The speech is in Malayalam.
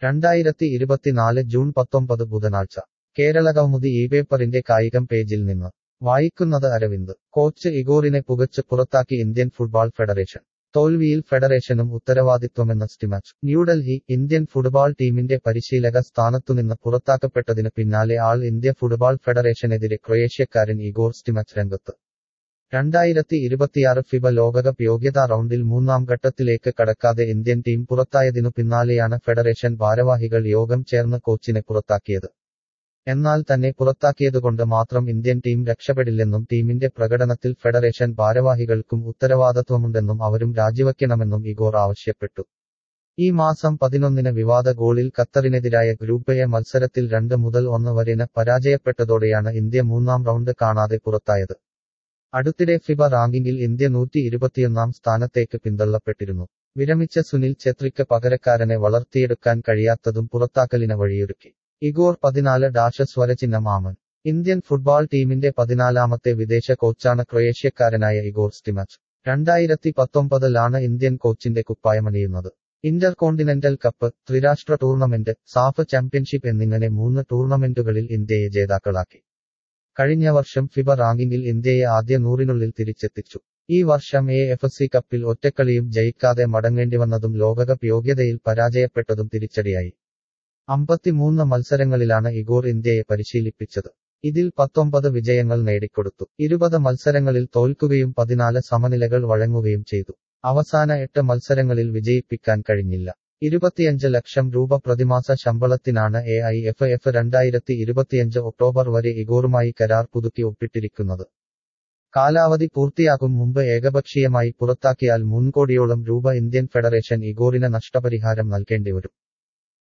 2024 ജൂൺ 19 ബുധനാഴ്ച കേരളകൗമുദി ഇപേപ്പറിന്റെ കായികം പേജിൽ നിന്ന് വായിക്കുന്നത് അരവിന്ദ്. കോച്ച് ഇഗോറിനെ പുകച്ച് പുറത്താക്കി Indian football federation. തോൽവിയിൽ ഫെഡറേഷനും ഉത്തരവാദിത്വമെന്ന് Stimac. New Delhi. Indian football ടീമിന്റെ പരിശീലക സ്ഥാനത്തുനിന്ന് പുറത്താക്കപ്പെട്ടതിന് പിന്നാലെ ആൾ ഇന്ത്യ ഫുട്ബോൾ ഫെഡറേഷനെതിരെ ക്രൊയേഷ്യക്കാരൻ ഇഗോർ സ്റ്റിമാച്ച് രംഗത്ത്. 2026 ഫിബ ലോകകപ്പ് യോഗ്യതാ റൗണ്ടിൽ മൂന്നാം ഘട്ടത്തിലേക്ക് കടക്കാതെ ഇന്ത്യൻ ടീം പുറത്തായതിനു പിന്നാലെയാണ് ഫെഡറേഷൻ ഭാരവാഹികൾ യോഗം ചേർന്ന് കോച്ചിനെ പുറത്താക്കിയത്. എന്നാൽ തന്നെ പുറത്താക്കിയതുകൊണ്ട് മാത്രം ഇന്ത്യൻ ടീം രക്ഷപ്പെടില്ലെന്നും ടീമിന്റെ പ്രകടനത്തിൽ ഫെഡറേഷൻ ഭാരവാഹികൾക്കും ഉത്തരവാദിത്വമുണ്ടെന്നും അവരും രാജിവയ്ക്കണമെന്നും ഇഗോർ ആവശ്യപ്പെട്ടു. ഈ മാസം 11 വിവാദ ഗോളിൽ ഖത്തറിനെതിരായ ഗ്രൂപ്പ് എ മത്സരത്തിൽ 2-1 വരെന് പരാജയപ്പെട്ടതോടെയാണ് ഇന്ത്യ മൂന്നാം റൗണ്ട് കാണാതെ പുറത്തായത്. അടുത്തിടെ ഫിബ റാങ്കിങ്ങിൽ ഇന്ത്യ 121 സ്ഥാനത്തേക്ക് പിന്തള്ളപ്പെട്ടിരുന്നു. വിരമിച്ച സുനിൽ ഛത്രിക്ക് പകരക്കാരനെ വളർത്തിയെടുക്കാൻ കഴിയാത്തതും പുറത്താക്കലിന് വഴിയൊരുക്കി. ഇഗോർ 14 സ്വരചിഹ്നം ആമൻ. ഇന്ത്യൻ ഫുട്ബോൾ ടീമിന്റെ 14ാമത്തെ വിദേശ കോച്ചാണ് ക്രൊയേഷ്യക്കാരനായ ഇഗോർ സ്റ്റിമാച്ച്. 2019 ഇന്ത്യൻ കോച്ചിന്റെ കുപ്പായമണിയുന്നത്. ഇന്റർകോണ്ടിനെന്റൽ കപ്പ്, ത്രിരാഷ്ട്ര ടൂർണമെന്റ്, സാഫ് ചാമ്പ്യൻഷിപ്പ് എന്നിങ്ങനെ 3 ടൂർണമെന്റുകളിൽ ഇന്ത്യയെ ജേതാക്കളാക്കി. കഴിഞ്ഞ വർഷം ഫിബ റാങ്കിങ്ങിൽ ഇന്ത്യയെ ആദ്യ 100-നുള്ളിൽ തിരിച്ചെത്തിച്ചു. ഈ വർഷം AFC കപ്പിൽ ഒറ്റക്കളിയും ജയിക്കാതെ മടങ്ങേണ്ടിവന്നതും ലോകകപ്പ് യോഗ്യതയിൽ പരാജയപ്പെട്ടതും തിരിച്ചടിയായി. 53 മത്സരങ്ങളിലാണ് ഇഗോർ ഇന്ത്യയെ പരിശീലിപ്പിച്ചത്. ഇതിൽ 19 വിജയങ്ങൾ നേടിക്കൊടുത്തു. 20 മത്സരങ്ങളിൽ തോൽക്കുകയും 14 സമനിലകൾ വഴങ്ങുകയും ചെയ്തു. അവസാന 8 മത്സരങ്ങളിൽ വിജയിപ്പിക്കാൻ കഴിഞ്ഞില്ല. 25 ലക്ഷം രൂപ പ്രതിമാസ ശമ്പളത്തിനാണ് AIFF 2025 ഒക്ടോബർ വരെ ഇഗോറുമായി കരാർ പുതുക്കി ഒപ്പിട്ടിരിക്കുന്നത്. കാലാവധി പൂർത്തിയാകും മുമ്പ് ഏകപക്ഷീയമായി പുറത്താക്കിയാൽ 3 കോടിയോളം രൂപ ഇന്ത്യൻ ഫെഡറേഷൻ ഇഗോറിന് നഷ്ടപരിഹാരം നൽകേണ്ടിവരും.